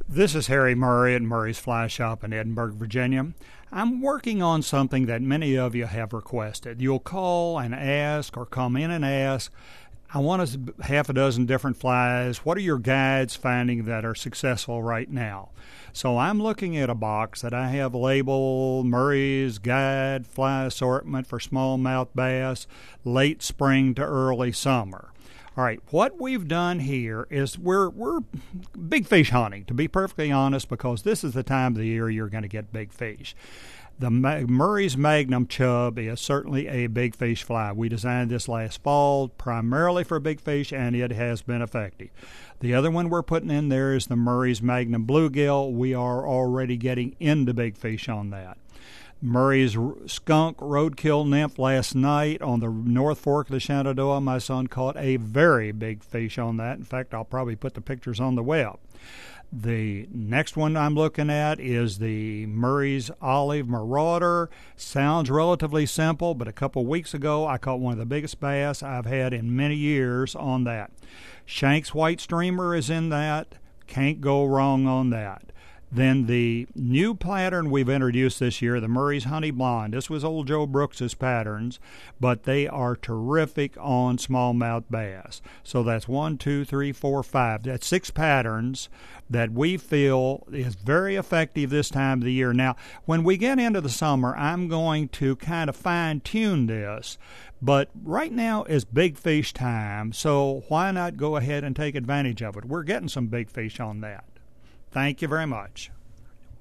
This is Harry Murray at Murray's Fly Shop in Edinburgh, Virginia. I'm working on something that many of you have requested. You'll call and ask or come in and ask, I want half a dozen different flies. What are your guides finding that are successful right now? So I'm looking at a box that I have labeled Murray's Guide Fly Assortment for Smallmouth Bass, late spring to early summer. All right, what we've done here is we're big fish hunting, to be perfectly honest, because this is the time of the year you're going to get big fish. The Murray's Magnum Chub is certainly a big fish fly. We designed this last fall primarily for big fish, and it has been effective. The other one we're putting in there is the Murray's Magnum Bluegill. We are already getting into big fish on that. Murray's Skunk Roadkill Nymph last night on the North Fork of the Shenandoah. My son caught a very big fish on that. In fact, I'll probably put the pictures on the web. The next one I'm looking at is the Murray's Olive Marauder. Sounds relatively simple, but a couple weeks ago I caught one of the biggest bass I've had in many years on that. Shanks White Streamer is in that. Can't go wrong on that. Then the new pattern we've introduced this year, the Murray's Honey Blonde. This was old Joe Brooks's patterns, but they are terrific on smallmouth bass. So that's 1, 2, 3, 4, 5. That's 6 patterns that we feel is very effective this time of the year. Now, when we get into the summer, I'm going to kind of fine-tune this. But right now is big fish time, so why not go ahead and take advantage of it? We're getting some big fish on that. Thank you very much.